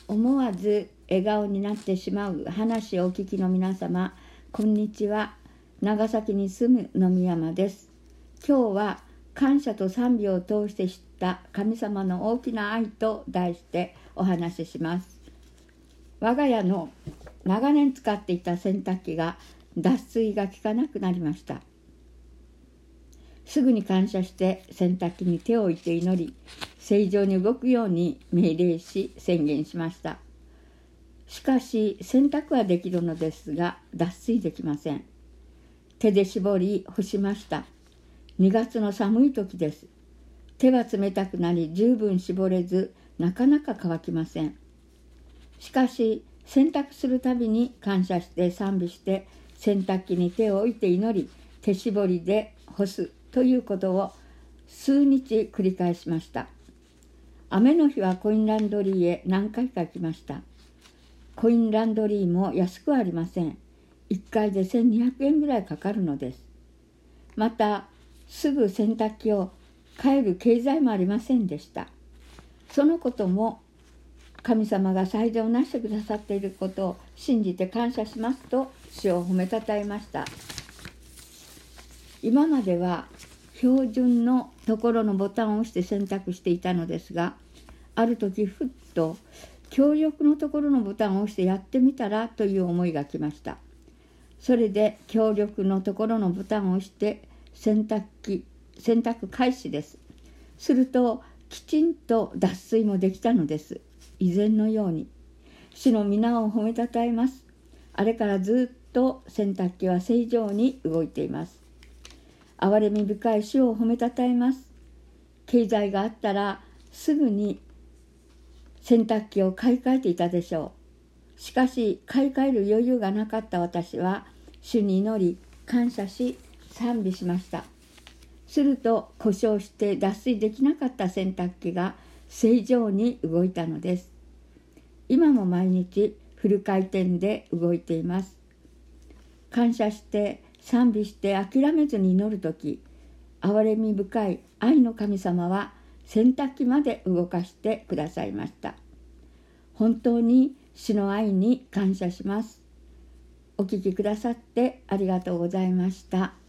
思わず笑顔になってしまう話をお聞きの皆様、こんにちは。長崎に住む野見山です。今日は感謝と賛美を通して知った神様の大きな愛と題してお話しします。我が家の長年使っていた洗濯機が脱水が効かなくなりました。すぐに感謝して洗濯機に手を置いて祈り、正常に動くように命令し宣言しました。しかし洗濯はできるのですが脱水できません。手で絞り干しました。2月の寒い時です。手は冷たくなり十分絞れずなかなか乾きません。しかし洗濯するたびに感謝して賛美して洗濯機に手を置いて祈り、手絞りで干すということを数日繰り返しました。雨の日はコインランドリーへ何回か行きました。コインランドリーも安くはありません。1回で1200円ぐらいかかるのです。またすぐ洗濯機を変える経済もありませんでした。そのことも神様が最善をなしてくださっていることを信じて感謝しますと主を褒めたたえました。今までは標準のところのボタンを押して選択していたのですが、ある時ふっと協力のところのボタンを押してやってみたらという思いがきました。それで協力のところのボタンを押して選択開始です。するときちんと脱水もできたのです。以前のように。主の皆を褒めたたえます。あれからずっと洗濯機は正常に動いています。憐れみ深い主を褒めたたえます。経済があったらすぐに洗濯機を買い替えていたでしょう。しかし買い替える余裕がなかった私は主に祈り感謝し賛美しました。すると故障して脱水できなかった洗濯機が正常に動いたのです。今も毎日フル回転で動いています。感謝して賛美して諦めずに祈るとき、憐れみ深い愛の神様は洗濯機まで動かしてくださいました。本当に主の愛に感謝します。お聞きくださってありがとうございました。